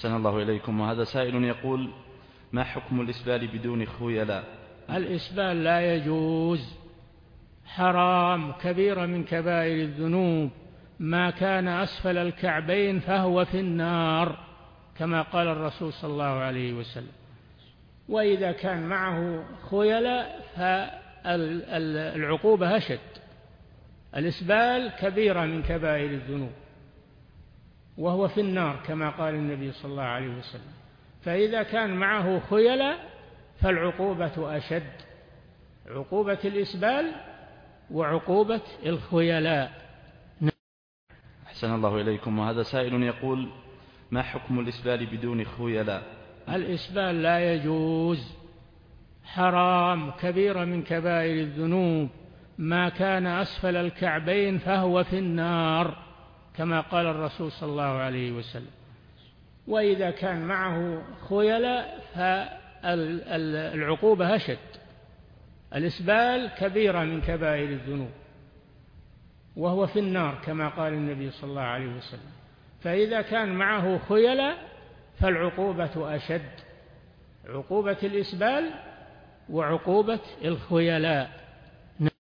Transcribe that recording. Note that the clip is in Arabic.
أحسن الله إليكم. وهذا سائل يقول: ما حكم الإسبال بدون خيلاء؟ الإسبال لا يجوز، حرام، كبيرة من كبائر الذنوب، ما كان أسفل الكعبين فهو في النار كما قال الرسول صلى الله عليه وسلم. وإذا كان معه خيلاء فالعقوبة أشد. الإسبال كبيرة من كبائر الذنوب وهو في النار كما قال النبي صلى الله عليه وسلم. فإذا كان معه خيلاء فالعقوبة أشد، عقوبة الإسبال وعقوبة الخيلاء. أحسن الله إليكم. وهذا سائل يقول: ما حكم الإسبال بدون خيلاء؟ الإسبال لا يجوز، حرام، كبيرة من كبائر الذنوب، ما كان أسفل الكعبين فهو في النار كما قال الرسول صلى الله عليه وسلم. وإذا كان معه خيلاء فالعقوبة أشد. الإسبال كبيرة من كبائر الذنوب وهو في النار كما قال النبي صلى الله عليه وسلم. فإذا كان معه خيلاء فالعقوبة أشد، عقوبة الإسبال وعقوبة الخيلاء.